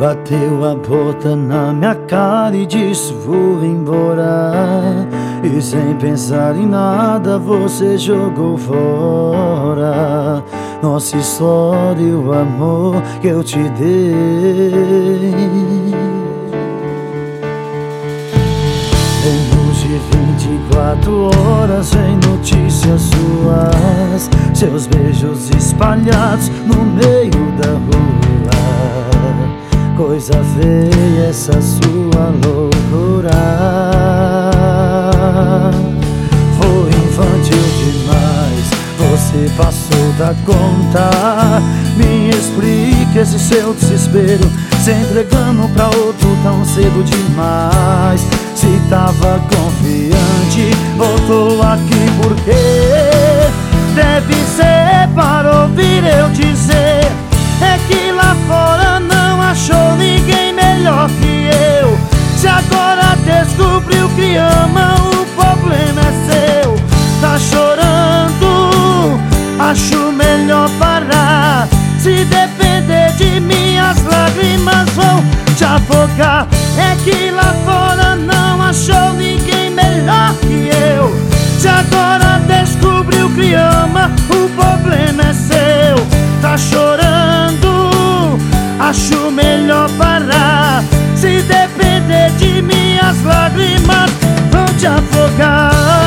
Bateu a porta na minha cara e disse vou embora. E sem pensar em nada você jogou fora nossa história e o amor que eu te dei. Menos de 24 horas sem notícias suas, seus beijos espalhados no meio da rua. Coisa feia essa sua loucura. Foi infantil demais, você passou da conta. Me explica esse seu desespero, se entregando pra outro tão cedo demais. Se tava confiante, voltou aqui porque deve ser para ouvir eu dizer. É que lá fora não achou ninguém melhor que eu. Se agora descobriu que ama, o problema é seu. Tá chorando, acho melhor parar. Se depender de mim, as lágrimas vão te afogar. É que lá fora não achou ninguém melhor que eu. Se agora descobriu que ama, o problema é seu. Tá chorando, acho melhor parar. Se depender de mim, as lágrimas vão te afogar.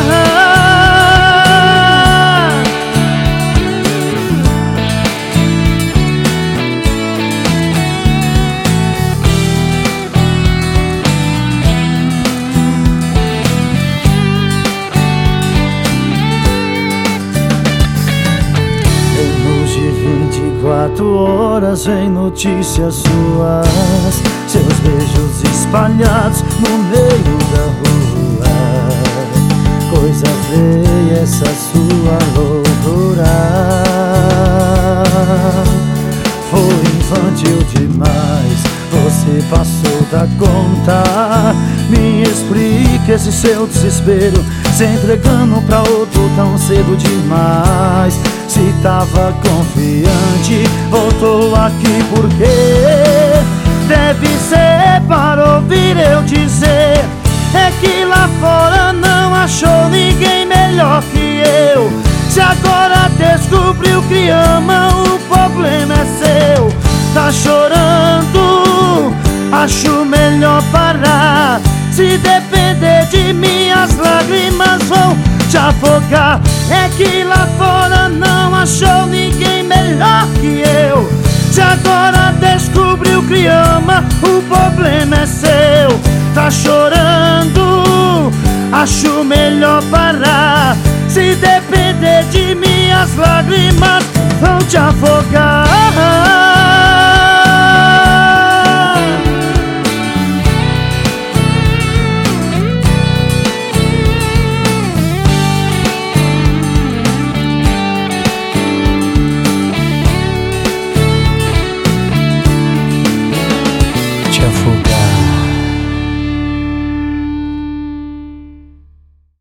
Menos de 24 horas sem notícias suas, seus beijos espalhados no meio da rua. Coisa feia essa sua loucura. Foi infantil demais, você passou da conta. Me explica esse seu desespero, se entregando pra outro tão cedo demais. Se tava confiante, voltou aqui porque deve ser para ouvir eu dizer. É que lá fora não achou ninguém melhor que eu. Se agora descobriu que ama, o problema é seu. Tá chorando, acho melhor parar. Se depender de mim, as lágrimas vão te afogar. É que lá fora não achou ninguém melhor que eu. Se agora descobriu que ama, o problema é seu. Tá chorando, acho melhor parar. Se depender de mim, as lágrimas vão te afogar.